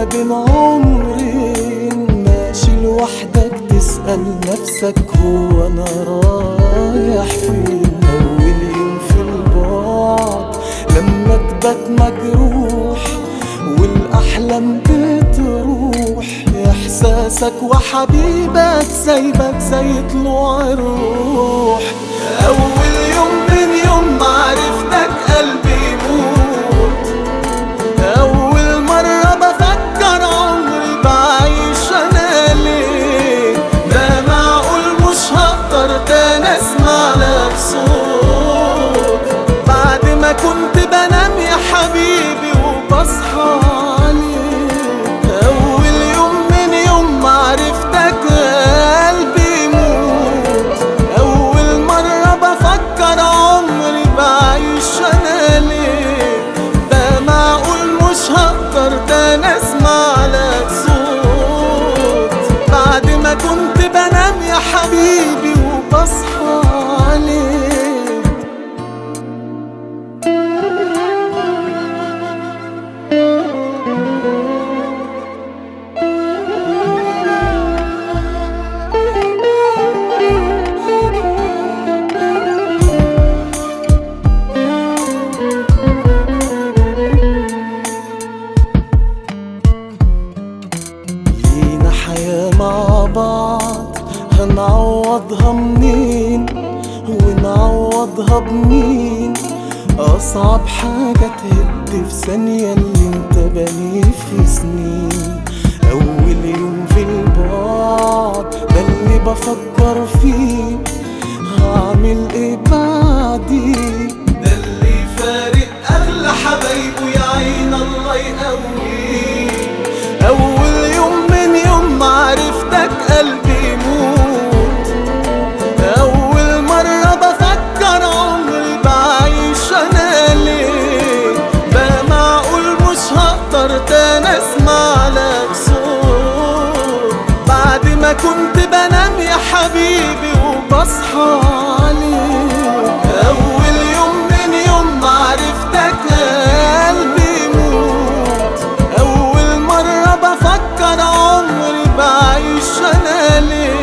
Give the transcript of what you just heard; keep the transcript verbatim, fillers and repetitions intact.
بين عمرين ماشي لوحدك تسأل نفسك هو أنا رايح فين. أول يوم في البعد لما تبات مجروح والأحلام بتروح، إحساسك وحبيبك سايبك زي طلوع الروح. أول يوم من يوم معرفتك قلبي يموت، أول مرة بفكر عمري بعيش أنا ليه. ده معقول مش هقدر تاني أسمع لك صوت بعد ما كنت بنام يا حبيبي وبصحى عليك. أول يوم من يوم معرفتك قلبي يموت، أول مرة بفكر عمري بعيش أنا ليه. ده معقول مش هقدر تاني أسمع لك صوت بعد ما كنت بنام يا حبيبي وبصحى عليك. لينا حياة مع بعض هنعوضها منين ونعوضها بمين. أصعب حاجة تهد في ثانية اللي انت بنيه في سنين. أول يوم في البعد ده اللي بفكر فيه هعمل ايه بعديه. ده اللي فارق أغلى حبايبه يا عين الله يقويه. أول يوم من يوم معرفتك قلبي يموت، أول مرة بفكر عمري بعيش أنا ليه. ده معقول مش هقدر تاني أسمع لك صوت بعد ما كنت بنام يا حبيبي وبصحى عليك. أول يوم من يوم معرفتك قلبي يموت، أول مرة بفكر عمري بعيش أنا ليه.